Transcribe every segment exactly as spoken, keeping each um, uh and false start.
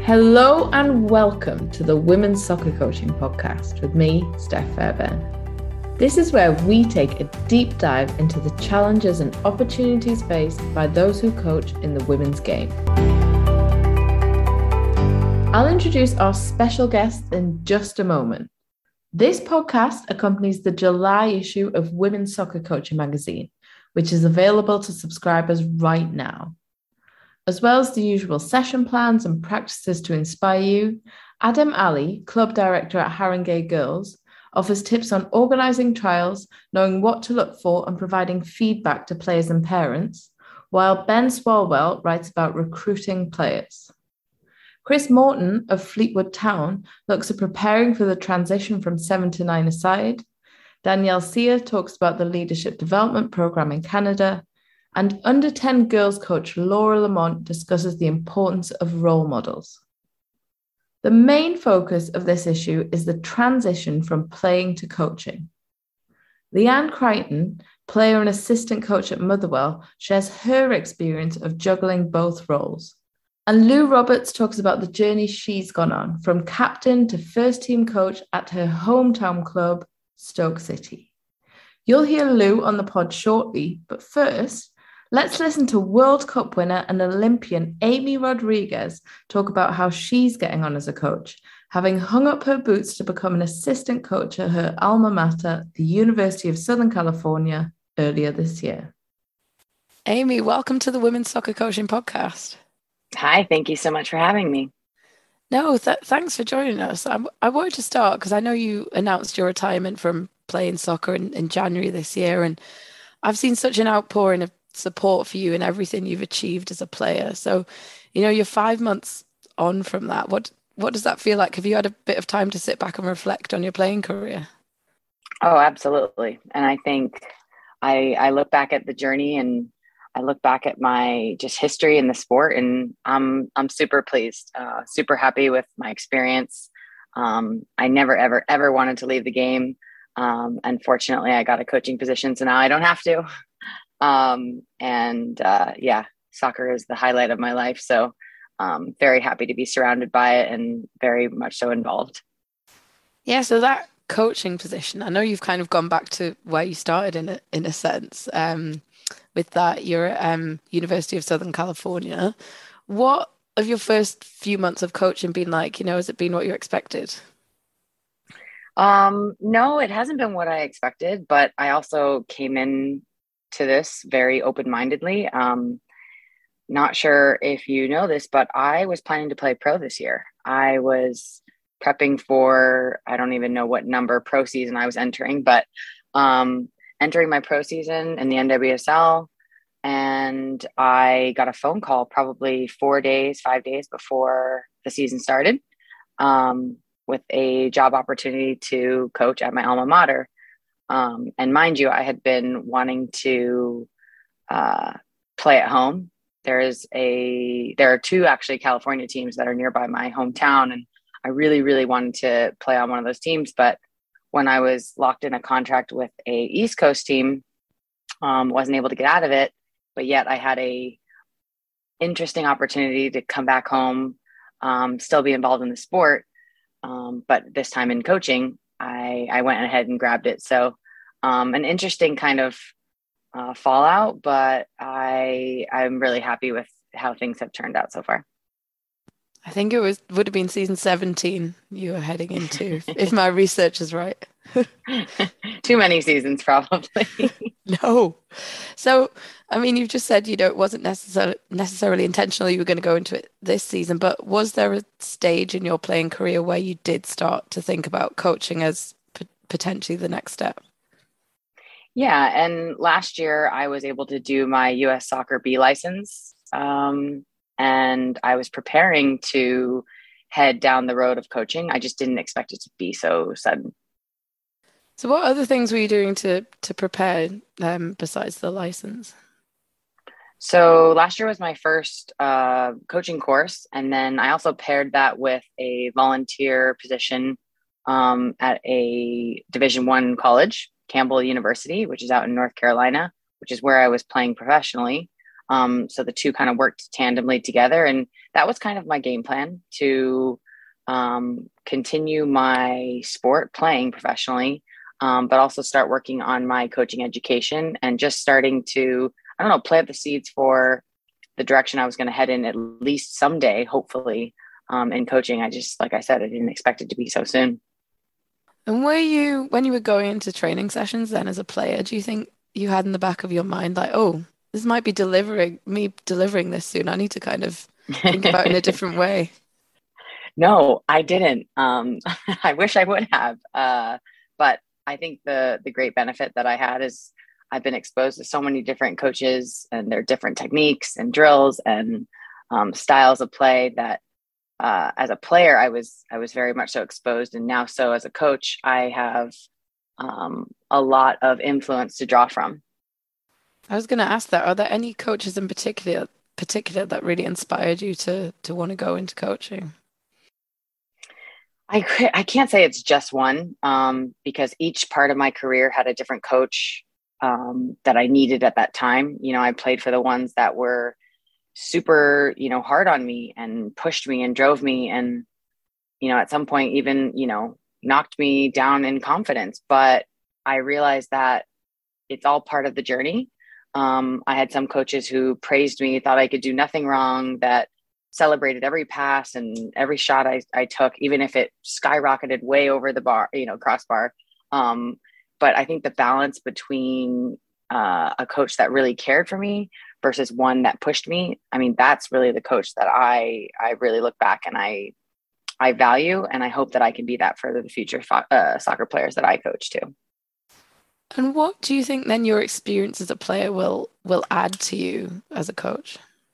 Hello and welcome to the Women's Soccer Coaching Podcast with me, Steph Fairbairn. This is where we take a deep dive into the challenges and opportunities faced by those who coach in the women's game. I'll introduce our special guest in just a moment. This podcast accompanies the July issue of Women's Soccer Coaching magazine, which is available to subscribers right now. As well as the usual session plans and practices to inspire you, Adam Ali, Club Director at Haringey Girls, offers tips on organising trials, knowing what to look for and providing feedback to players and parents, while Ben Swalwell writes about recruiting players. Chris Morton of Fleetwood Town looks at preparing for the transition from seven to nine aside. Danielle Sear talks about the Leadership Development Programme in Canada. And under ten girls coach Laura Lamont discusses the importance of role models. The main focus of this issue is the transition from playing to coaching. Leanne Crichton, player and assistant coach at Motherwell, shares her experience of juggling both roles. And Lou Roberts talks about the journey she's gone on from captain to first team coach at her hometown club, Stoke City. You'll hear Lou on the pod shortly, but first, let's listen to World Cup winner and Olympian Amy Rodriguez talk about how she's getting on as a coach, having hung up her boots to become an assistant coach at her alma mater, the University of Southern California, earlier this year. Amy, welcome to the Women's Soccer Coaching Podcast. Hi, thank you so much for having me. No, th- thanks for joining us. I, I wanted to start because I know you announced your retirement from playing soccer in, in January this year, and I've seen such an outpouring of support for you and everything you've achieved as a player. So, you know, you're five months on from that. What what does that feel like? Have you had a bit of time to sit back and reflect on your playing career? Oh, absolutely. And I think I I look back at the journey and I look back at my just history in the sport, and I'm I'm super pleased, uh, super happy with my experience. Um, I never ever ever wanted to leave the game. Um, unfortunately, I got a coaching position, so now I don't have to. Um, and, uh, yeah, soccer is the highlight of my life. So, um, very happy to be surrounded by it and very much so involved. Yeah. So that coaching position, I know you've kind of gone back to where you started in a, in a sense, um, with that you're at, um, University of Southern California. What have your first few months of coaching been like? You know, has it been what you expected? Um, no, it hasn't been what I expected, but I also came in to this very open-mindedly. Um, not sure if you know this, but I was planning to play pro this year. I was prepping for, I don't even know what number pro season I was entering, but um, entering my pro season in the N W S L. And I got a phone call probably four days, five days before the season started, um, with a job opportunity to coach at my alma mater. Um, and mind you, I had been wanting to uh, play at home. There is a, there are two actually California teams that are nearby my hometown. And I really, really wanted to play on one of those teams. But when I was locked in a contract with a East Coast team, um, wasn't able to get out of it. But yet I had a interesting opportunity to come back home, um, still be involved in the sport. Um, but this time in coaching, I, I went ahead and grabbed it. So um, an interesting kind of uh, fallout, but I, I'm really happy with how things have turned out so far. I think it was would have been season seventeen you were heading into, if, if my research is right. Too many seasons, probably. No. So, I mean, you've just said, you know, it wasn't necessarily necessarily intentional you were going to go into it this season, but was there a stage in your playing career where you did start to think about coaching as p- potentially the next step? Yeah. And last year I was able to do my U S Soccer B license. Um, and I was preparing to head down the road of coaching. I just didn't expect it to be so sudden. So what other things were you doing to to prepare um, besides the license? So last year was my first uh, coaching course. And then I also paired that with a volunteer position um, at a Division One college, Campbell University, which is out in North Carolina, which is where I was playing professionally. Um, so the two kind of worked tandemly together. And that was kind of my game plan to um, continue my sport playing professionally, um, but also start working on my coaching education and just starting to, I don't know, plant the seeds for the direction I was going to head in at least someday, hopefully, um, in coaching. I just, like I said, I didn't expect it to be so soon. And were you, when you were going into training sessions then as a player, do you think you had in the back of your mind like, oh, this might be delivering me delivering this soon. I need to kind of think about it in a different way. No, I didn't. Um, I wish I would have. Uh, but I think the the great benefit that I had is I've been exposed to so many different coaches and their different techniques and drills and um, styles of play that uh, as a player, I was I was very much so exposed. And now so as a coach, I have um, a lot of influence to draw from. I was going to ask that. Are there any coaches in particular particular that really inspired you to to want to go into coaching? I I can't say it's just one, um, because each part of my career had a different coach um, that I needed at that time. You know, I played for the ones that were super, you know, hard on me and pushed me and drove me, and you know, at some point even, you know, knocked me down in confidence. But I realized that it's all part of the journey. Um, I had some coaches who praised me, thought I could do nothing wrong, that celebrated every pass and every shot I, I took, even if it skyrocketed way over the bar, you know, crossbar. Um, but I think the balance between uh, a coach that really cared for me versus one that pushed me, I mean, that's really the coach that I, I really look back and I, I value, and I hope that I can be that for the future fo- uh, soccer players that I coach too. And what do you think then your experience as a player will will add to you as a coach?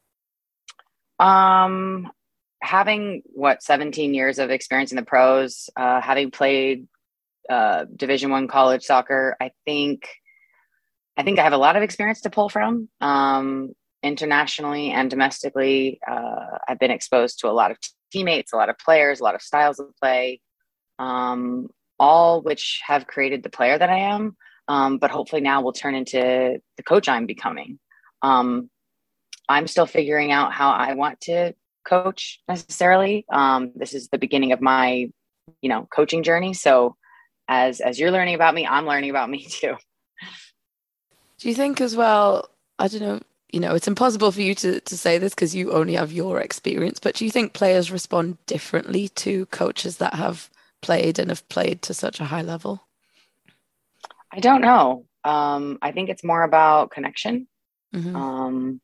Um, having what seventeen years of experience in the pros, uh, having played uh, Division One college soccer, I think I think I have a lot of experience to pull from. Um, internationally and domestically, uh, I've been exposed to a lot of teammates, a lot of players, a lot of styles of play, um, all which have created the player that I am. Um, but hopefully now will turn into the coach I'm becoming. Um, I'm still figuring out how I want to coach necessarily. Um, this is the beginning of my, you know, coaching journey. So as, as you're learning about me, I'm learning about me too. Do you think as well, I don't know, you know, it's impossible for you to, to say this because you only have your experience, but do you think players respond differently to coaches that have played and have played to such a high level? I don't know. Um, I think it's more about connection. Mm-hmm. Um,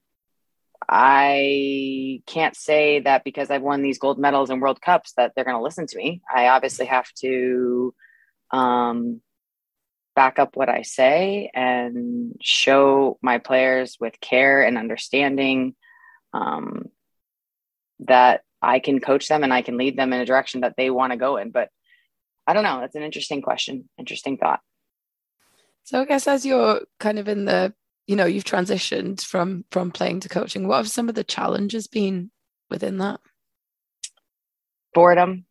I can't say that because I've won these gold medals and World Cups that they're going to listen to me. I obviously have to um, back up what I say and show my players with care and understanding um, that I can coach them and I can lead them in a direction that they want to go in. But I don't know. That's an interesting question. Interesting thought. So I guess as you're kind of in the, you know, you've transitioned from from playing to coaching, what have some of the challenges been within that? Boredom.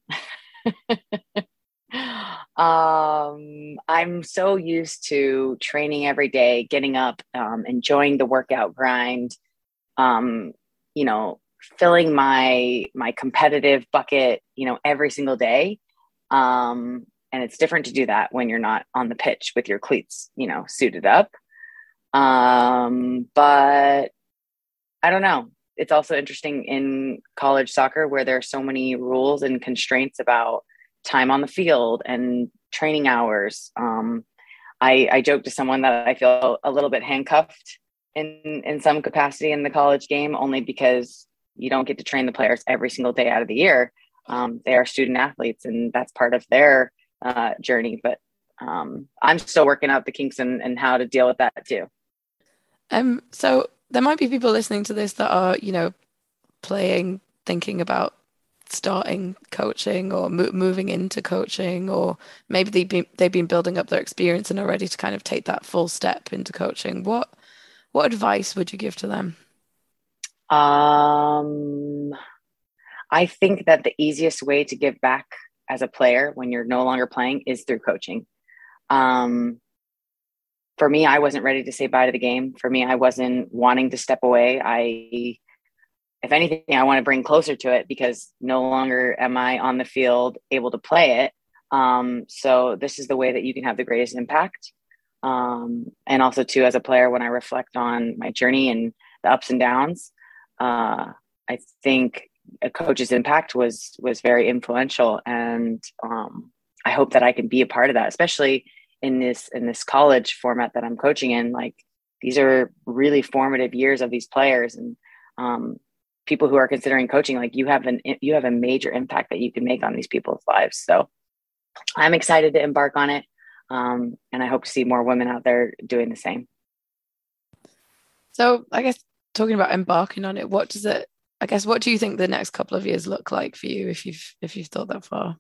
um, I'm so used to training every day, getting up, um, enjoying the workout grind, um, you know, filling my my competitive bucket, you know, every single day. Um, and it's different to do that when you're not on the pitch with your cleats, you know, suited up. Um, but I don't know. It's also interesting in college soccer where there are so many rules and constraints about time on the field and training hours. Um, I, I joke to someone that I feel a little bit handcuffed in, in some capacity in the college game, only because you don't get to train the players every single day out of the year. Um, they are student athletes and that's part of their uh, journey. But um, I'm still working out the kinks and, and how to deal with that too. Um, so there might be people listening to this that are, you know, playing, thinking about starting coaching or mo- moving into coaching, or maybe they've been, they've been building up their experience and are ready to kind of take that full step into coaching. What what advice would you give to them? Um, I think that the easiest way to give back as a player when you're no longer playing is through coaching. Um, for me, I wasn't ready to say bye to the game. For me, I wasn't wanting to step away. I if anything, I want to bring closer to it because no longer am I on the field able to play it. Um, so this is the way that you can have the greatest impact. Um, and also too, as a player, when I reflect on my journey and the ups and downs, uh, I think a coach's impact was, was very influential. And, um, I hope that I can be a part of that, especially in this, in this college format that I'm coaching in. Like, these are really formative years of these players, and, um, people who are considering coaching, like you have an, you have a major impact that you can make on these people's lives. So I'm excited to embark on it. Um, and I hope to see more women out there doing the same. So I guess talking about embarking on it, what does it, I guess, what do you think the next couple of years look like for you if you've, if you've thought that far?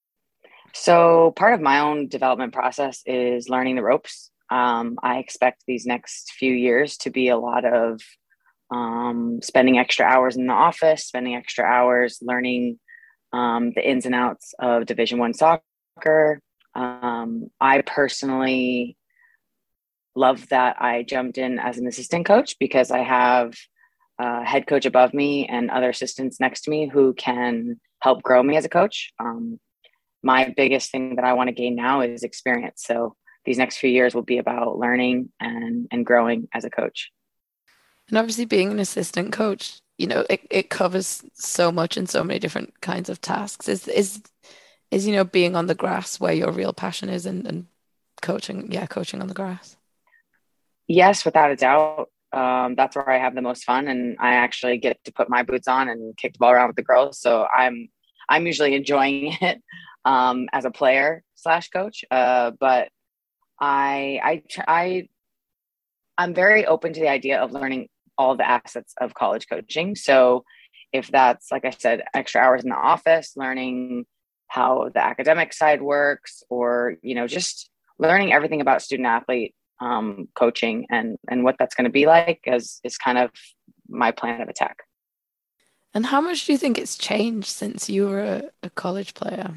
So part of my own development process is learning the ropes. Um, I expect these next few years to be a lot of um, spending extra hours in the office, spending extra hours learning um, the ins and outs of Division One soccer. Um, I personally love that I jumped in as an assistant coach because I have a head coach above me and other assistants next to me who can help grow me as a coach. Um, my biggest thing that I want to gain now is experience. So these next few years will be about learning and, and growing as a coach. And obviously being an assistant coach, you know, it, it covers so much and so many different kinds of tasks. Is, is, is, you know, being on the grass where your real passion is, and, and coaching, yeah, coaching on the grass? Yes, without a doubt. Um, that's where I have the most fun, and I actually get to put my boots on and kick the ball around with the girls. So I'm, I'm usually enjoying it um, as a player slash coach. Uh, but I, I, I, I'm very open to the idea of learning all the assets of college coaching. So if that's, like I said, extra hours in the office, learning how the academic side works, or, you know, just learning everything about student athlete um, coaching and, and what that's going to be like is, is kind of my plan of attack. And how much do you think it's changed since you were a, a college player?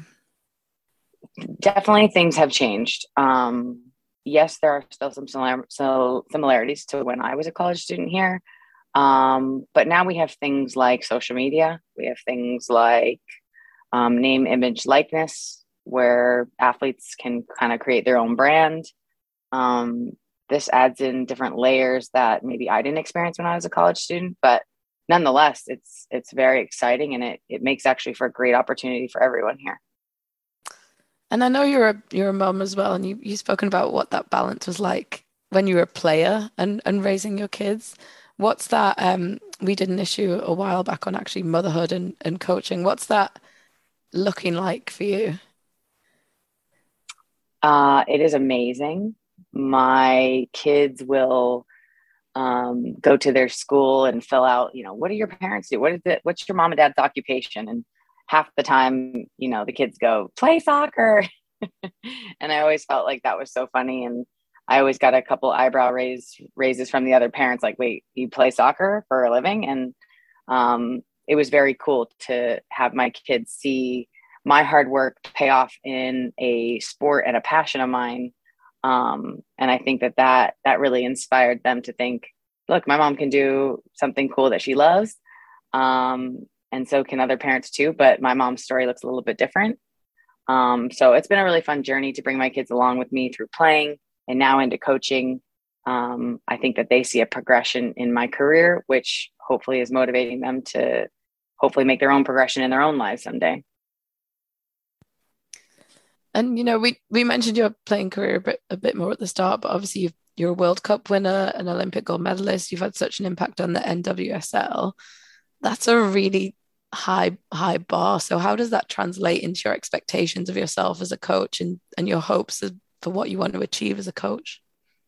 Definitely things have changed. Um, yes, there are still some similar, so similarities to when I was a college student here. Um, but now we have things like social media. We have things like um, name, image, likeness, where athletes can kind of create their own brand. Um, this adds in different layers that maybe I didn't experience when I was a college student, but nonetheless, it's it's very exciting, and it it makes actually for a great opportunity for everyone here. And I know you're a you're a mom as well, and you you've spoken about what that balance was like when you were a player and and raising your kids. What's that? Um, we did an issue a while back on actually motherhood and and coaching. What's that looking like for you? Uh, it is amazing. My kids will um, go to their school and fill out, you know, what do your parents do? What is it? What's your mom and dad's occupation? And half the time, you know, the kids go, play soccer. And I always felt like that was so funny. And I always got a couple eyebrow raise, raises from the other parents, like, wait, you play soccer for a living? And um, it was very cool to have my kids see my hard work pay off in a sport and a passion of mine. Um, and I think that, that that really inspired them to think, look, my mom can do something cool that she loves. Um, and so can other parents too, but my mom's story looks a little bit different. Um, so it's been a really fun journey to bring my kids along with me through playing and now into coaching. Um, I think that they see a progression in my career, which hopefully is motivating them to hopefully make their own progression in their own lives someday. And, you know, we, we mentioned your playing career a bit, a bit more at the start, but obviously you've, you're a World Cup winner, an Olympic gold medalist. You've had such an impact on the N W S L. That's a really high, high bar. So how does that translate into your expectations of yourself as a coach and, and your hopes for what you want to achieve as a coach?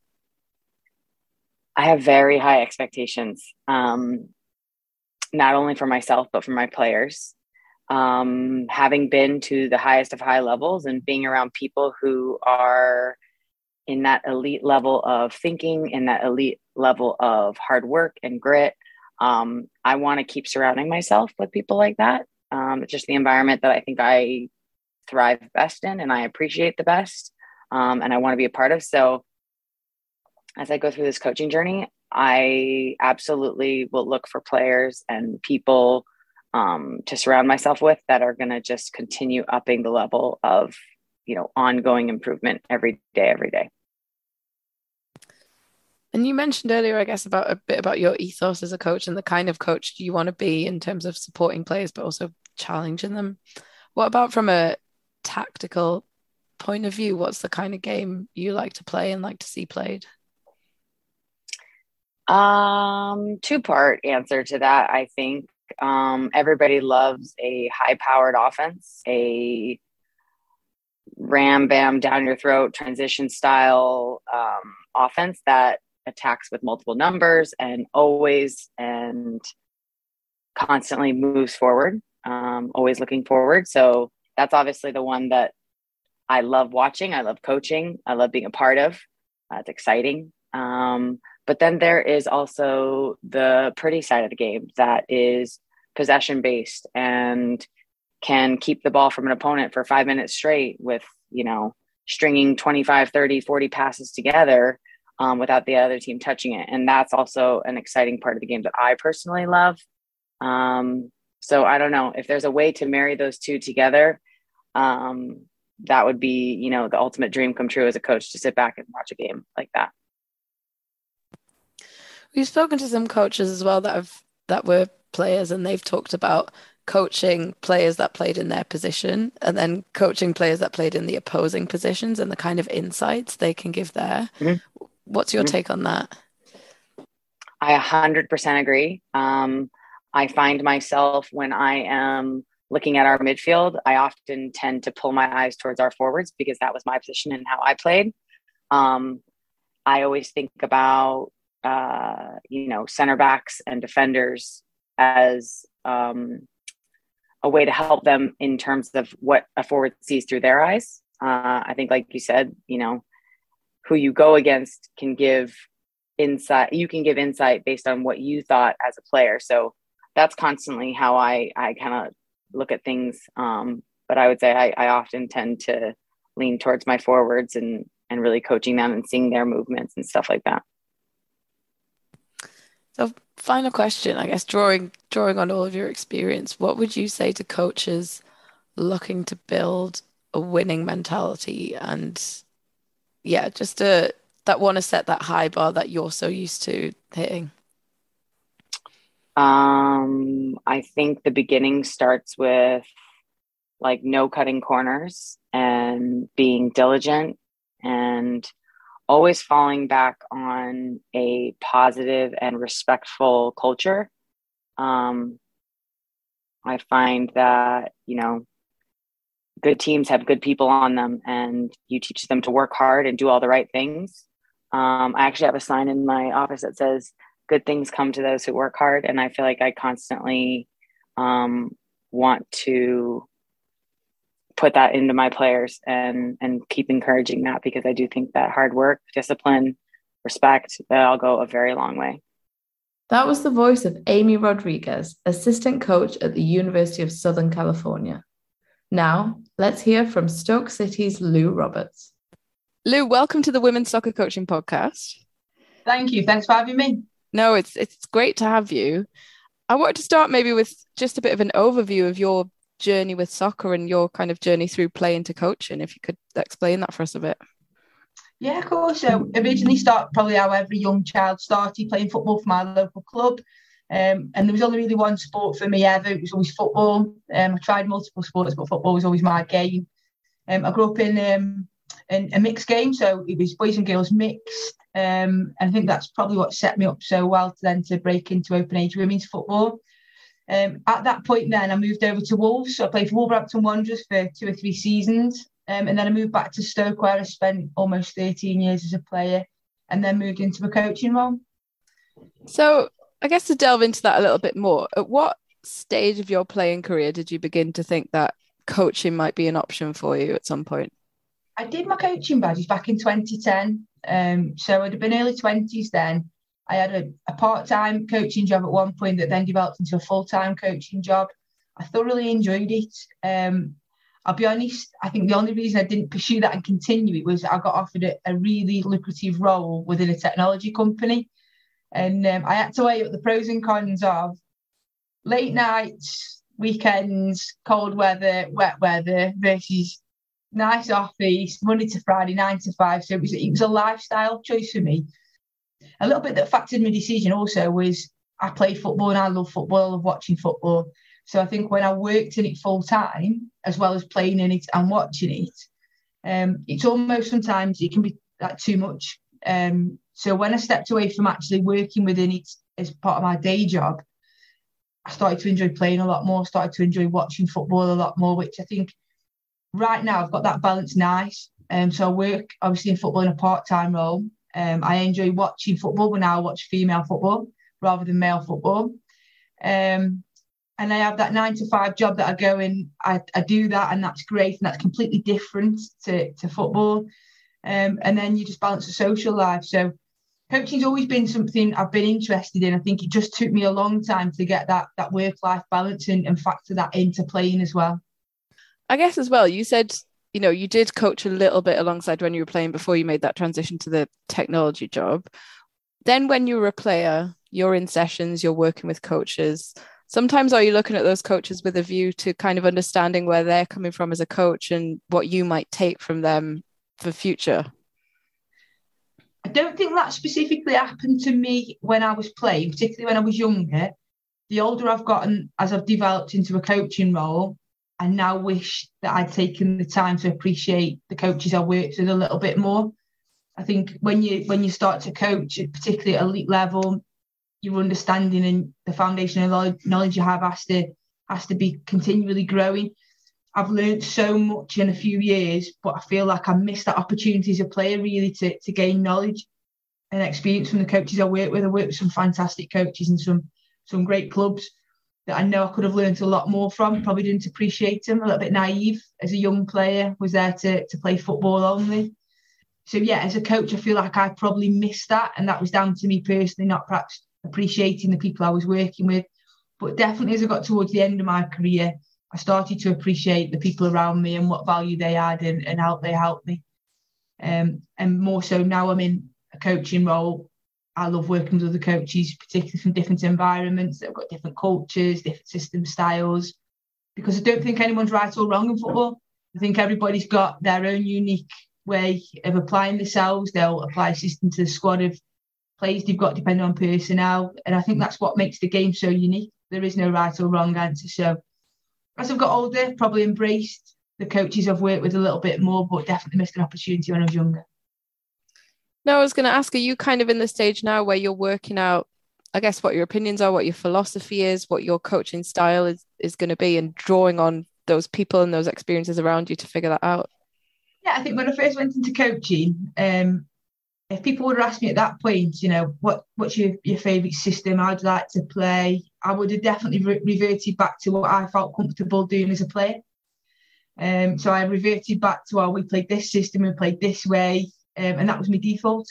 I have very high expectations, um, not only for myself, but for my players. Um, having been to the highest of high levels and being around people who are in that elite level of thinking, in that elite level of hard work and grit, um, I want to keep surrounding myself with people like that. Um, it's just the environment that I think I thrive best in and I appreciate the best, um, and I want to be a part of. So as I go through this coaching journey, I absolutely will look for players and people um, to surround myself with that are going to just continue upping the level of, you know, ongoing improvement every day, every day. And you mentioned earlier, I guess, about a bit about your ethos as a coach and the kind of coach you want to be in terms of supporting players, but also challenging them. What about from a tactical point of view? What's the kind of game you like to play and like to see played? Um, two-part answer to that, I think. Um, everybody loves a high-powered offense, a ram bam down your throat transition style um, offense that attacks with multiple numbers and always and constantly moves forward, um, always looking forward. So that's obviously the one that I love watching. I love coaching. I love being a part of. Uh, it's exciting. Um, but then there is also the pretty side of the game that is possession based and can keep the ball from an opponent for five minutes straight with, you know, stringing twenty-five, thirty, forty passes together um, without the other team touching it. And that's also an exciting part of the game that I personally love. Um, so I don't know if there's a way to marry those two together. Um, that would be, you know, the ultimate dream come true as a coach, to sit back and watch a game like that. We've spoken to some coaches as well that have that were players, and they've talked about coaching players that played in their position and then coaching players that played in the opposing positions and the kind of insights they can give there. Mm-hmm. What's your mm-hmm. take on that? I one hundred percent agree. Um, I find myself when I am looking at our midfield, I often tend to pull my eyes towards our forwards because that was my position and how I played. Um, I always think about, uh, you know, center backs and defenders as um, a way to help them in terms of what a forward sees through their eyes. Uh, I think, like you said, you know, who you go against can give insight. You can give insight based on what you thought as a player. So that's constantly how I, I kind of look at things. Um, but I would say I, I often tend to lean towards my forwards and, and really coaching them and seeing their movements and stuff like that. So final question, I guess, drawing drawing on all of your experience, what would you say to coaches looking to build a winning mentality and, yeah, just a, that want to set that high bar that you're so used to hitting? Um, I think the beginning starts with like no cutting corners and being diligent and always falling back on a positive and respectful culture. Um, I find that, you know, good teams have good people on them and you teach them to work hard and do all the right things. Um, I actually have a sign in my office that says, good things come to those who work hard. And I feel like I constantly um, want to put that into my players and and keep encouraging that, because I do think that hard work, discipline, respect, that'll go a very long way. That was the voice of Amy Rodriguez, assistant coach at the University of Southern California. Now, let's hear from Stoke City's Lou Roberts. Lou, welcome to the Women's Soccer Coaching Podcast. Thank you. Thanks for having me. No, it's it's great to have you. I wanted to start maybe with just a bit of an overview of your journey with soccer and your kind of journey through play into coaching, if you could explain that for us a bit. Yeah, of course. So originally started probably how every young child started, playing football for my local club. Um, and there was only really one sport for me ever. It was always football. Um, I tried multiple sports, but football was always my game. Um, I grew up in, um, in a mixed game, so it was boys and girls mixed. Um, and I think that's probably what set me up so well to then to break into open age women's football. Um, at that point then I moved over to Wolves, so I played for Wolverhampton Wanderers for two or three seasons, um, and then I moved back to Stoke where I spent almost thirteen years as a player and then moved into a coaching role. So I guess to delve into that a little bit more, at what stage of your playing career did you begin to think that coaching might be an option for you at some point? I did my coaching badges back in twenty ten, um, so I'd have been early twenties then. I had a, a part-time coaching job at one point that then developed into a full-time coaching job. I thoroughly enjoyed it. Um, I'll be honest, I think the only reason I didn't pursue that and continue it was I got offered a, a really lucrative role within a technology company. And um, I had to weigh up the pros and cons of late nights, weekends, cold weather, wet weather versus nice office, Monday to Friday, nine to five. So it was, it was a lifestyle choice for me. A little bit that factored my decision also was I play football and I love football, I love watching football. So I think when I worked in it full time, as well as playing in it and watching it, um, it's almost sometimes it can be like too much. Um, so when I stepped away from actually working within it as part of my day job, I started to enjoy playing a lot more, started to enjoy watching football a lot more, which I think right now I've got that balance nice. Um, so I work obviously in football in a part-time role. Um, I enjoy watching football when I watch female football rather than male football. Um, and I have that nine to five job that I go in, I, I do that, and that's great. And that's completely different to, to football. Um, and then you just balance the social life. So coaching's always been something I've been interested in. I think it just took me a long time to get that, that work-life balance and, and factor that into playing as well. I guess as well, you said, you know, you did coach a little bit alongside when you were playing before you made that transition to the technology job. Then when you were a player, you're in sessions, you're working with coaches. Sometimes are you looking at those coaches with a view to kind of understanding where they're coming from as a coach and what you might take from them for future? I don't think that specifically happened to me when I was playing, particularly when I was younger. The older I've gotten, as I've developed into a coaching role, I now wish that I'd taken the time to appreciate the coaches I worked with a little bit more. I think when you when you start to coach, particularly at elite level, your understanding and the foundational knowledge you have has to has to be continually growing. I've learned so much in a few years, but I feel like I missed that opportunity as a player really to, to gain knowledge and experience from the coaches I work with. I work with some fantastic coaches and some some great clubs that I know I could have learned a lot more from. Probably didn't appreciate them, a little bit naive as a young player, was there to, to play football only. So yeah, as a coach, I feel like I probably missed that, and that was down to me personally, not perhaps appreciating the people I was working with. But definitely as I got towards the end of my career, I started to appreciate the people around me and what value they had and, and how they helped me. Um, and more so now I'm in a coaching role. I love working with other coaches, particularly from different environments that have got different cultures, different system styles, because I don't think anyone's right or wrong in football. I think everybody's got their own unique way of applying themselves. They'll apply a system to the squad of players they've got depending on personnel. And I think that's what makes the game so unique. There is no right or wrong answer. So as I've got older, probably embraced the coaches I've worked with a little bit more, but definitely missed an opportunity when I was younger. No, I was going to ask, are you kind of in the stage now where you're working out, I guess, what your opinions are, what your philosophy is, what your coaching style is, is going to be, and drawing on those people and those experiences around you to figure that out? Yeah, I think when I first went into coaching, um, if people would have asked me at that point, you know, what what's your, your favourite system, I'd like to play, I would have definitely re- reverted back to what I felt comfortable doing as a player. Um, so I reverted back to, oh, we played this system, we played this way, um, and that was my default.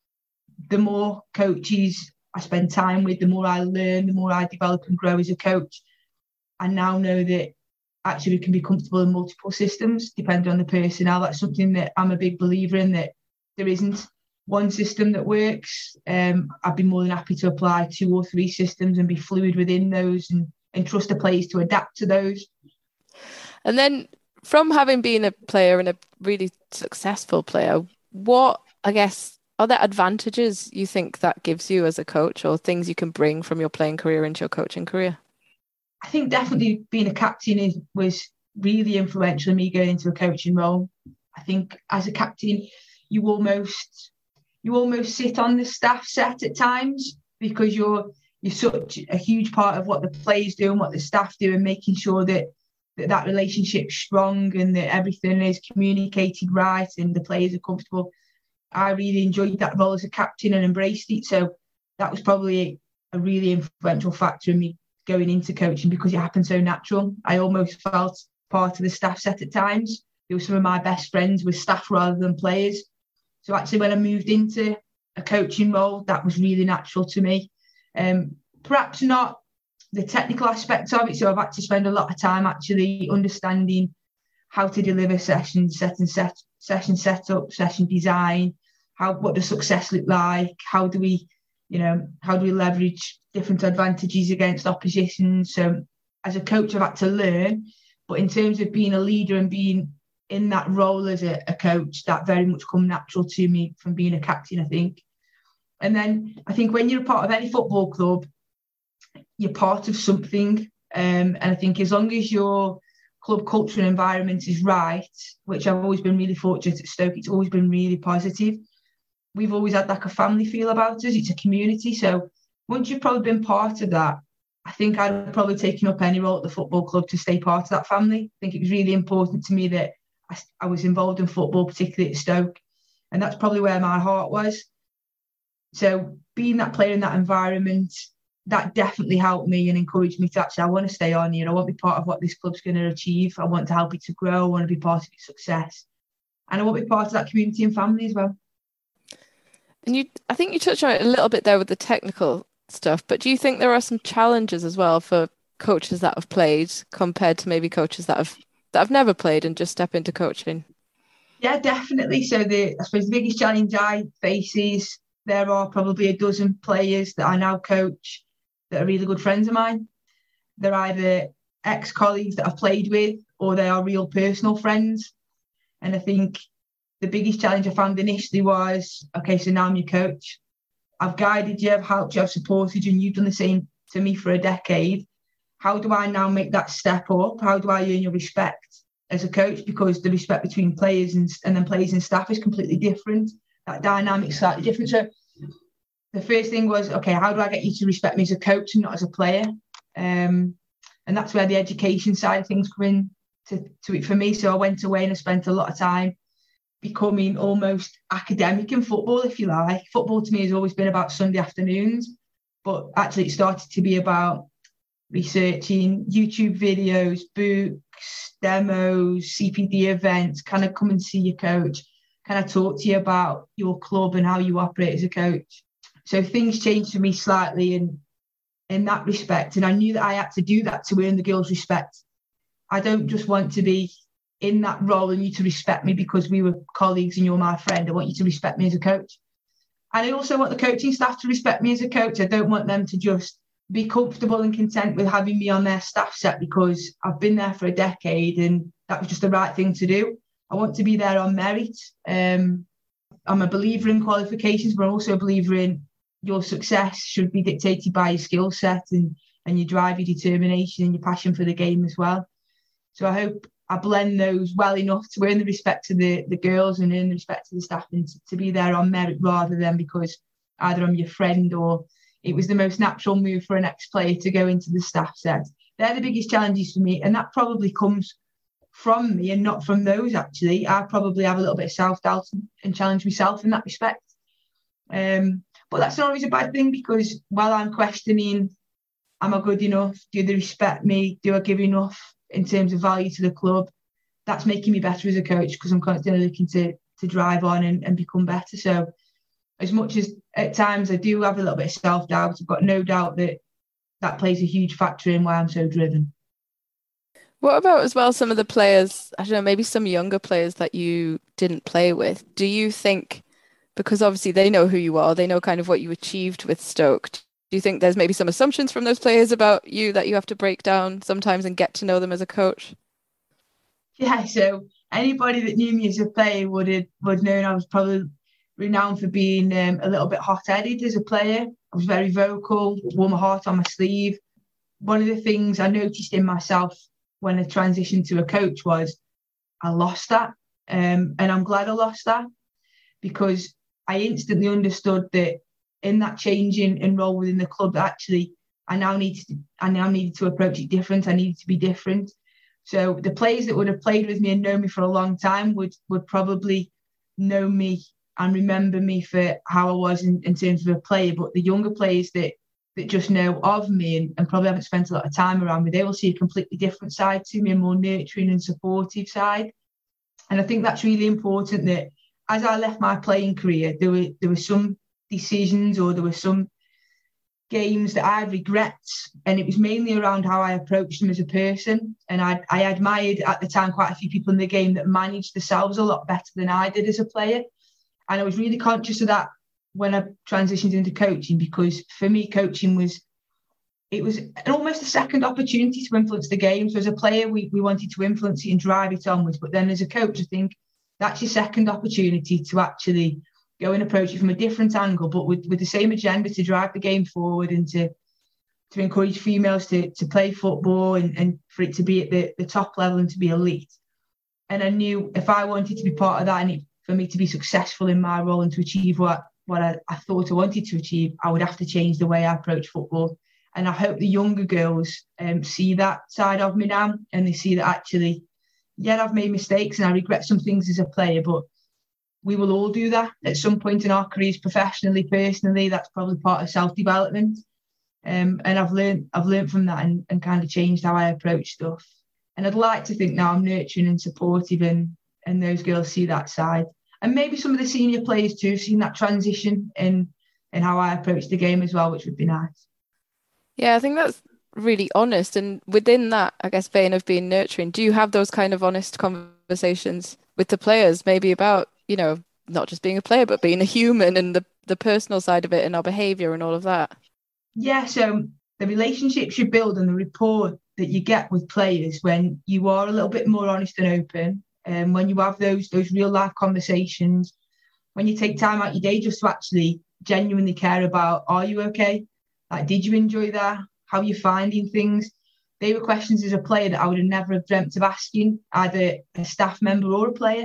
The more coaches I spend time with, the more I learn, the more I develop and grow as a coach. I now know that actually we can be comfortable in multiple systems depending on the personnel. That's something that I'm a big believer in, that there isn't one system that works. Um, I'd be more than happy to apply two or three systems and be fluid within those and, and trust the players to adapt to those. And then from having been a player and a really successful player, what, I guess, are there advantages you think that gives you as a coach, or things you can bring from your playing career into your coaching career? I think definitely being a captain is, was really influential in me going into a coaching role. I think as a captain, you almost you almost sit on the staff set at times, because you're you're such a huge part of what the players do and what the staff do, and making sure that that, that relationship's strong and that everything is communicated right and the players are comfortable. I really enjoyed that role as a captain and embraced it. So that was probably a really influential factor in me going into coaching, because it happened so natural. I almost felt part of the staff set at times. It was some of my best friends with staff rather than players. So actually when I moved into a coaching role, that was really natural to me. Um, perhaps not the technical aspects of it. So I've had to spend a lot of time actually understanding how to deliver sessions, set and set, session setup, session design, how what does success look like, how do we You know, how do we leverage different advantages against opposition? So as a coach, I've had to learn. But in terms of being a leader and being in that role as a, a coach, that very much come natural to me from being a captain, I think. And then I think when you're a part of any football club, you're part of something. Um, and I think as long as your club culture and environment is right, which I've always been really fortunate at Stoke, it's always been really positive. We've always had like a family feel about us. It's a community. So once you've probably been part of that, I think I'd have probably taken up any role at the football club to stay part of that family. I think it was really important to me that I, I was involved in football, particularly at Stoke. And that's probably where my heart was. So being that player in that environment, that definitely helped me and encouraged me to actually, I want to stay on here. I want to be part of what this club's going to achieve. I want to help it to grow. I want to be part of its success. And I want to be part of that community and family as well. And you, I think you touched on it a little bit there with the technical stuff, but do you think there are some challenges as well for coaches that have played compared to maybe coaches that have that have never played and just step into coaching? Yeah, definitely. So the I suppose the biggest challenge I face is there are probably a dozen players that I now coach that are really good friends of mine. They're either ex-colleagues that I've played with or they are real personal friends. And I think the biggest challenge I found initially was, okay, so now I'm your coach. I've guided you, I've helped you, I've supported you, and you've done the same to me for a decade. How do I now make that step up? How do I earn your respect as a coach? Because the respect between players and, and then players and staff is completely different. That dynamic's slightly different. So the first thing was, okay, how do I get you to respect me as a coach and not as a player? Um, and that's where the education side of things come in to, to it for me. So I went away and I spent a lot of time becoming almost academic in football, if you like. Football to me has always been about Sunday afternoons, but actually it started to be about researching YouTube videos, books, demos, C P D events. Can I come and see your coach? Can I talk to you about your club and how you operate as a coach? So things changed for me slightly in, in that respect. And I knew that I had to do that to earn the girls' respect. I don't just want to be in that role and you to respect me because we were colleagues and you're my friend. I want you to respect me as a coach. And I also want the coaching staff to respect me as a coach. I don't want them to just be comfortable and content with having me on their staff set because I've been there for a decade and that was just the right thing to do. I want to be there on merit. Um, I'm a believer in qualifications, but I'm also a believer in your success should be dictated by your skill set and, and your drive, your determination and your passion for the game as well. So I hope I blend those well enough to earn the respect of the, the girls and earn the respect of the staff and to, to be there on merit rather than because either I'm your friend or it was the most natural move for an ex-player to go into the staff set. They're the biggest challenges for me, and that probably comes from me and not from those, actually. I probably have a little bit of self-doubt and, and challenge myself in that respect. Um, but that's not always a bad thing because while I'm questioning, am I good enough? Do they respect me? Do I give enough in terms of value to the club? That's making me better as a coach because I'm constantly looking to to drive on and, and become better. So as much as at times I do have a little bit of self-doubt, I've got no doubt that that plays a huge factor in why I'm so driven. What about as well some of the players, I don't know, maybe some younger players that you didn't play with? Do you think, because obviously they know who you are, they know kind of what you achieved with Stoke, do you think there's maybe some assumptions from those players about you that you have to break down sometimes and get to know them as a coach? Yeah, so anybody that knew me as a player would have would known I was probably renowned for being um, a little bit hot-headed as a player. I was very vocal, wore my heart on my sleeve. One of the things I noticed in myself when I transitioned to a coach was I lost that. Um, and I'm glad I lost that because I instantly understood that in that changing in role within the club, actually, I now needed to, I now needed to approach it different. I needed to be different. So the players that would have played with me and known me for a long time would would probably know me and remember me for how I was in, in terms of a player. But the younger players that that just know of me and, and probably haven't spent a lot of time around me, they will see a completely different side to me, a more nurturing and supportive side. And I think that's really important that as I left my playing career, there were there were some decisions or there were some games that I had regrets, and it was mainly around how I approached them as a person. And I, I admired at the time quite a few people in the game that managed themselves a lot better than I did as a player. And I was really conscious of that when I transitioned into coaching, because for me, coaching was, it was an, almost a second opportunity to influence the game. So as a player, we, we wanted to influence it and drive it onwards. But then as a coach, I think that's your second opportunity to actually go and approach it from a different angle, but with, with the same agenda to drive the game forward and to to encourage females to, to play football and, and for it to be at the, the top level and to be elite. And I knew if I wanted to be part of that and it, for me to be successful in my role and to achieve what, what I, I thought I wanted to achieve, I would have to change the way I approach football. And I hope the younger girls um, see that side of me now, and they see that actually, yeah, I've made mistakes and I regret some things as a player, but we will all do that at some point in our careers, professionally, personally. That's probably part of self-development. Um, and I've learned I've learned from that and, and kind of changed how I approach stuff. And I'd like to think now I'm nurturing and supportive, and, and those girls see that side. And maybe some of the senior players too, seeing that transition in, in how I approach the game as well, which would be nice. Yeah, I think that's really honest. And within that, I guess, vein of being nurturing, do you have those kind of honest conversations with the players, maybe about, you know, not just being a player, but being a human and the, the personal side of it and our behaviour and all of that? Yeah, so the relationships you build and the rapport that you get with players when you are a little bit more honest and open, and um, when you have those those real life conversations, when you take time out your day just to actually genuinely care about, are you okay? Like, did you enjoy that? How are you finding things? They were questions as a player that I would have never have dreamt of asking either a staff member or a player,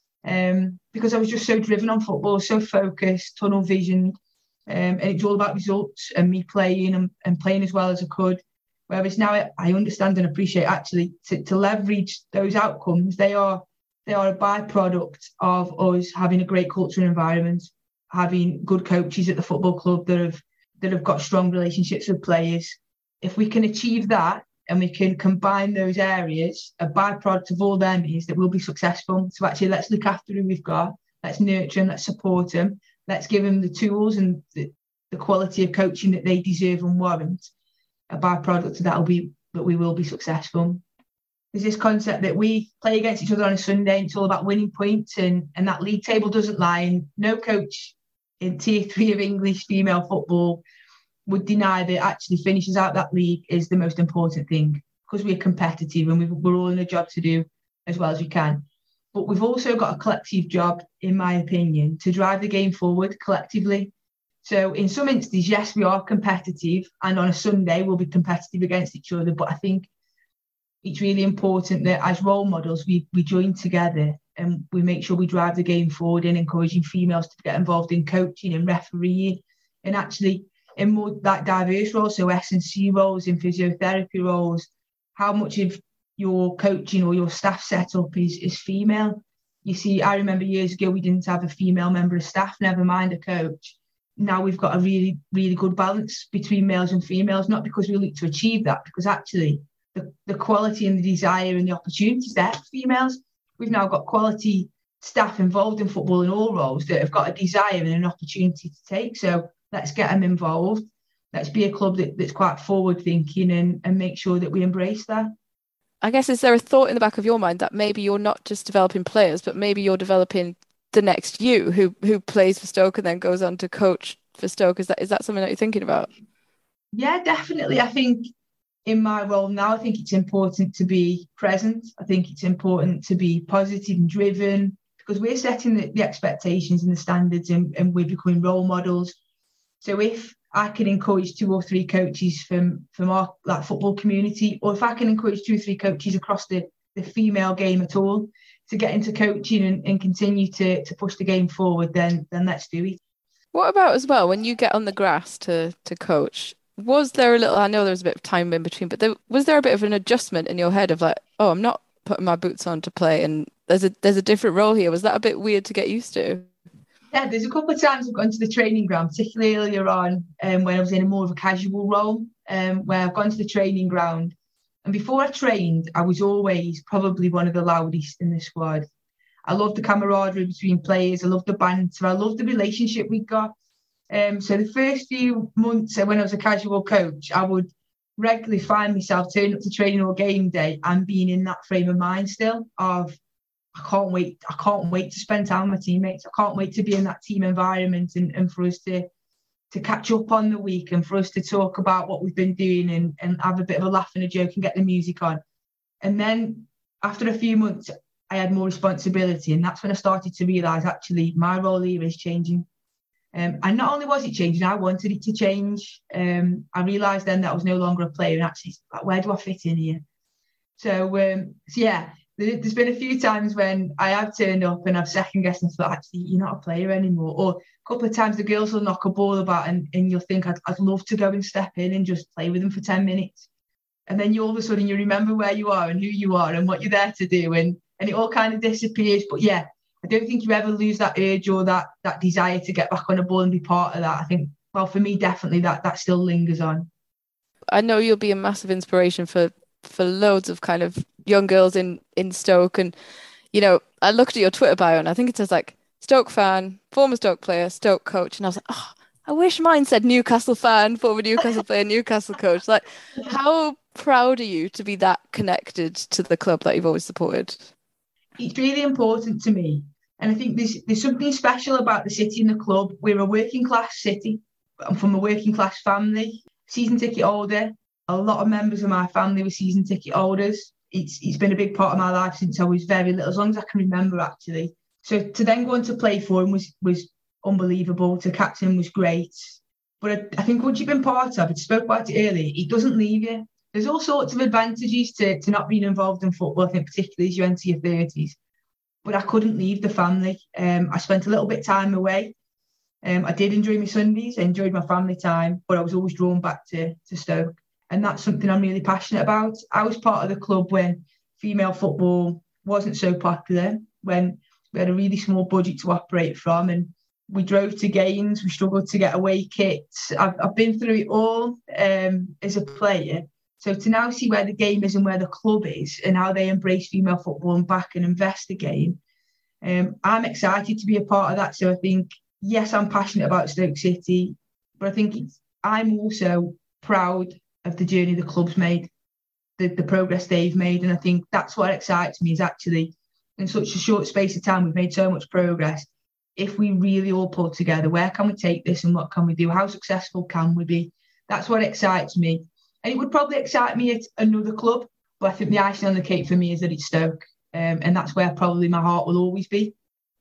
um, because I was just so driven on football, so focused, tunnel visioned. Um, and it's all about results and me playing and, and playing as well as I could. Whereas now I, I understand and appreciate actually to, to leverage those outcomes. They are they are a byproduct of us having a great culture and environment, having good coaches at the football club that have that have got strong relationships with players. If we can achieve that and we can combine those areas, a byproduct of all them is that we'll be successful. So actually, let's look after who we've got. Let's nurture them. Let's support them. Let's give them the tools and the, the quality of coaching that they deserve and warrant. A byproduct of that will be that we will be successful. There's this concept that we play against each other on a Sunday and it's all about winning points, and, and that league table doesn't lie. And no coach in tier three of English female football would deny that actually finishes out that league is the most important thing, because we're competitive and we've, we're all in a job to do as well as we can. But we've also got a collective job, in my opinion, to drive the game forward collectively. So in some instances, yes, we are competitive, and on a Sunday we'll be competitive against each other. But I think it's really important that as role models, we, we join together and we make sure we drive the game forward in encouraging females to get involved in coaching and refereeing, and actually in more that diverse roles, so S and C roles, in physiotherapy roles, how much of your coaching or your staff setup is, is female. You see, I remember years ago we didn't have a female member of staff, never mind a coach. Now we've got a really, really good balance between males and females, not because we look to achieve that, because actually the, the quality and the desire and the opportunities there for females. We've now got quality staff involved in football in all roles that have got a desire and an opportunity to take. So let's get them involved. Let's be a club that, that's quite forward thinking and, and make sure that we embrace that. I guess, is there a thought in the back of your mind that maybe you're not just developing players, but maybe you're developing the next you who who plays for Stoke and then goes on to coach for Stoke? Is that is that something that you're thinking about? Yeah, definitely. I think in my role now, I think it's important to be present. I think it's important to be positive and driven, because we're setting the, the expectations and the standards, and, and we're becoming role models. So if I can encourage two or three coaches from, from our like, football community, or if I can encourage two or three coaches across the, the female game at all to get into coaching and, and continue to, to push the game forward, then then let's do it. What about as well, when you get on the grass to, to coach, was there a little, I know there was a bit of time in between, but there, was there a bit of an adjustment in your head of like, oh, I'm not putting my boots on to play and there's a there's a different role here? Was that a bit weird to get used to? Yeah, there's a couple of times I've gone to the training ground, particularly earlier on um, when I was in a more of a casual role, um, where I've gone to the training ground. And before I trained, I was always probably one of the loudest in the squad. I loved the camaraderie between players. I loved the banter. I loved the relationship we got. Um, so the first few months when I was a casual coach, I would regularly find myself turning up to training or game day and being in that frame of mind still of, I can't wait. I can't wait to spend time with my teammates. I can't wait to be in that team environment and, and for us to to catch up on the week and for us to talk about what we've been doing and, and have a bit of a laugh and a joke and get the music on. And then after a few months, I had more responsibility. And that's when I started to realise, actually, my role here is changing. Um, and not only was it changing, I wanted it to change. Um, I realised then that I was no longer a player and actually, like, where do I fit in here? So, um, so yeah, there, there's been a few times when I have turned up and I've second guessed and thought, actually, you're not a player anymore. Or a couple of times the girls will knock a ball about and, and you'll think, I'd, I'd love to go and step in and just play with them for ten minutes. And then you all of a sudden you remember where you are and who you are and what you're there to do. And, and it all kind of disappears. But yeah, I don't think you ever lose that urge or that that desire to get back on a ball and be part of that. I think, well, for me, definitely that that still lingers on. I know you'll be a massive inspiration for for loads of kind of young girls in in Stoke. And, you know, I looked at your Twitter bio and I think it says like Stoke fan, former Stoke player, Stoke coach. And I was like, oh, I wish mine said Newcastle fan, former Newcastle player, Newcastle coach. Like, how proud are you to be that connected to the club that you've always supported? It's really important to me. And I think there's there's something special about the city and the club. We're a working class city. I'm from a working class family, season ticket holder. A lot of members of my family were season ticket holders. It's it's been a big part of my life since I was very little, as long as I can remember, actually. So to then go on to play for him was was unbelievable. To captain was great. But I, I think once you've been part of it, I spoke about it earlier, it doesn't leave you. There's all sorts of advantages to, to not being involved in football, I think, particularly as you enter your thirties. But I couldn't leave the family. Um, I spent a little bit of time away. Um, I did enjoy my Sundays. I enjoyed my family time, but I was always drawn back to, to Stoke. And that's something I'm really passionate about. I was part of the club when female football wasn't so popular, when we had a really small budget to operate from, and we drove to games, we struggled to get away kits. I've, I've been through it all um, as a player. So to now see where the game is and where the club is and how they embrace female football and back and invest again, um, I'm excited to be a part of that. So I think, yes, I'm passionate about Stoke City, but I think it's, I'm also proud of the journey the club's made, the, the progress they've made. And I think that's what excites me, is actually in such a short space of time, we've made so much progress. If we really all pull together, where can we take this and what can we do? How successful can we be? That's what excites me. And it would probably excite me at another club, but I think the icing on the cake for me is that it's Stoke. Um, and that's where probably my heart will always be.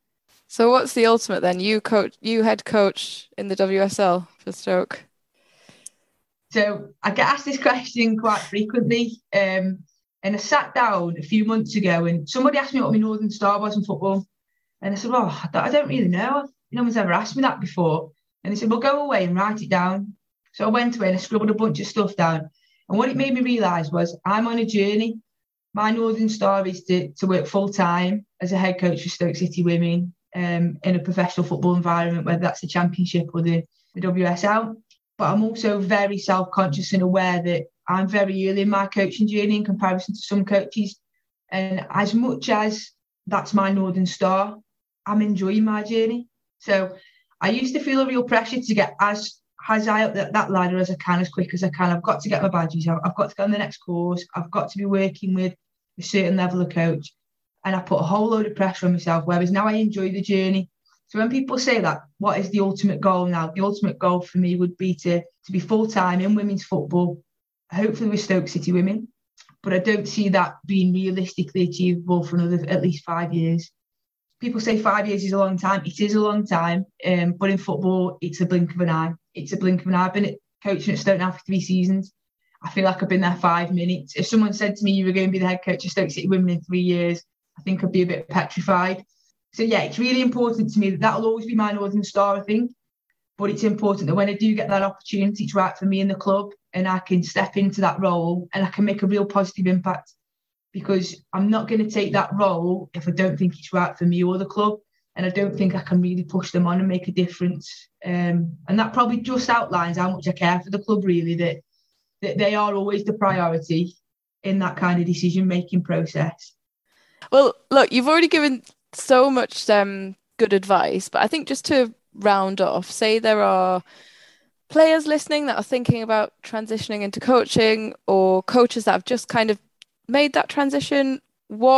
So what's the ultimate then? You coach, you head coach in the W S L for Stoke. So I get asked this question quite frequently. Um, and I sat down a few months ago and somebody asked me what my Northern Star was in football. And I said, well, I don't really know. No one's ever asked me that before. And they said, well, go away and write it down. So I went away and I scribbled a bunch of stuff down. And what it made me realise was I'm on a journey. My Northern Star is to, to work full-time as a head coach for Stoke City Women um, in a professional football environment, whether that's the Championship or the, the W S L. But I'm also very self-conscious and aware that I'm very early in my coaching journey in comparison to some coaches. And as much as that's my Northern Star, I'm enjoying my journey. So I used to feel a real pressure to get as as high up that, that ladder as I can, as quick as I can. I've got to get my badges out. I've got to go on the next course. I've got to be working with a certain level of coach. And I put a whole load of pressure on myself, whereas now I enjoy the journey. So when people say that, what is the ultimate goal now? The ultimate goal for me would be to, to be full-time in women's football, hopefully with Stoke City Women. But I don't see that being realistically achievable for another at least five years. People say five years is a long time. It is a long time. Um, but in football, it's a blink of an eye. It's a blink of an eye. I've been at, coaching at Stoke now for three seasons. I feel like I've been there five minutes. If someone said to me you were going to be the head coach of Stoke City Women in three years, I think I'd be a bit petrified. So yeah, it's really important to me that that'll always be my Northern Star, I think. But it's important that when I do get that opportunity, it's right for me in the club and I can step into that role and I can make a real positive impact. Because I'm not going to take that role if I don't think it's right for me or the club. And I don't think I can really push them on and make a difference. Um, and that probably just outlines how much I care for the club, really, that, that they are always the priority in that kind of decision-making process. Well, look, you've already given so much um, good advice, but I think just to round off, say there are players listening that are thinking about transitioning into coaching or coaches that have just kind of made that transition. What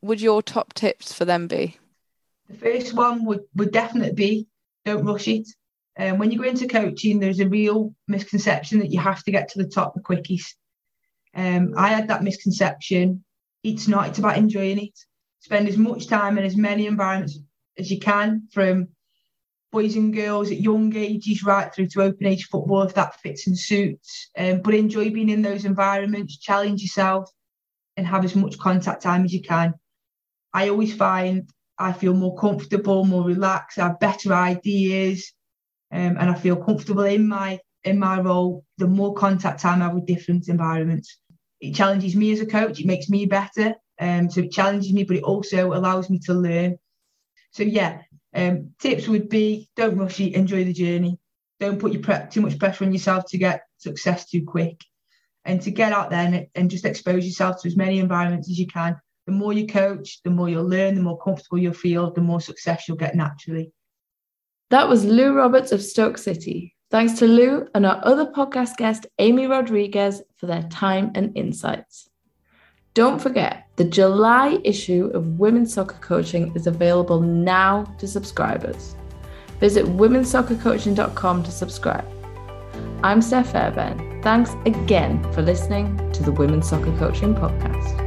would your top tips for them be? The first one would, would definitely be, don't rush it. Um, when you go into coaching, there's a real misconception that you have to get to the top the quickest. Um, I had that misconception. It's not, it's about enjoying it. Spend as much time in as many environments as you can, from boys and girls at young ages right through to open age football, if that fits and suits. Um, but enjoy being in those environments, challenge yourself, and have as much contact time as you can. I always find I feel more comfortable, more relaxed, I have better ideas, um, and I feel comfortable in my in my role the more contact time I have with different environments. It challenges me as a coach, it makes me better. Um, so it challenges me, but it also allows me to learn. So yeah, um, tips would be, don't rush it, enjoy the journey. Don't put your pre- too much pressure on yourself to get success too quick. And to get out there and, and just expose yourself to as many environments as you can. The more you coach, the more you'll learn, the more comfortable you'll feel, the more success you'll get naturally. That was Lou Roberts of Stoke City. Thanks to Lou and our other podcast guest, Amy Rodriguez, for their time and insights. Don't forget, the July issue of Women's Soccer Coaching is available now to subscribers. Visit women's soccer coaching dot com to subscribe. I'm Steph Fairbairn. Thanks again for listening to the Women's Soccer Coaching Podcast.